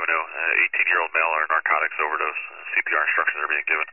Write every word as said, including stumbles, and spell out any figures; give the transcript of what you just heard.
Avenue, uh, eighteen-year-old male on a narcotics overdose. C P R instructions are being given.